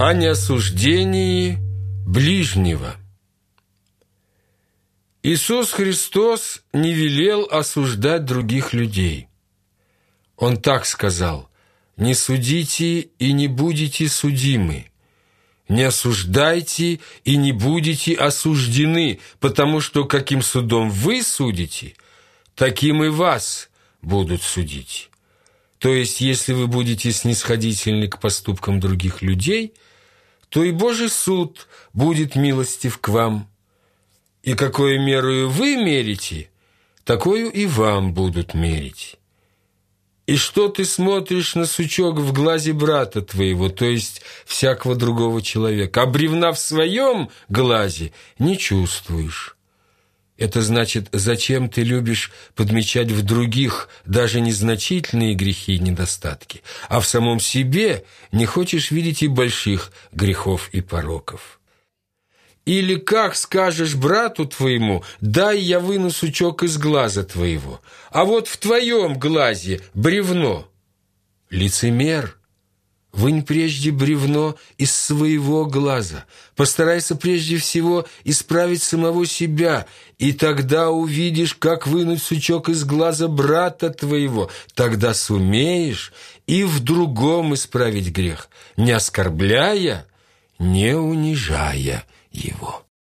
о неосуждении ближнего. Иисус Христос не велел осуждать других людей. Он так сказал: «Не судите и не будете судимы, не осуждайте и не будете осуждены, потому что каким судом вы судите, таким и вас будут судить». То есть, если вы будете снисходительны к поступкам других людей, то и Божий суд будет милостив к вам. И какою мерою вы мерите, такою и вам будут мерить. И что ты смотришь на сучок в глазе брата твоего, то есть всякого другого человека, а бревна в своем глазе не чувствуешь? Это значит, зачем ты любишь подмечать в других даже незначительные грехи и недостатки, а в самом себе не хочешь видеть и больших грехов и пороков? Или как скажешь брату твоему: «Дай я выну сучок из глаза твоего», а вот в твоем глазе бревно? Лицемер, вынь прежде бревно из своего глаза, постарайся прежде всего исправить самого себя, и тогда увидишь, как вынуть сучок из глаза брата твоего, тогда сумеешь и в другом исправить грех, не оскорбляя, не унижая его.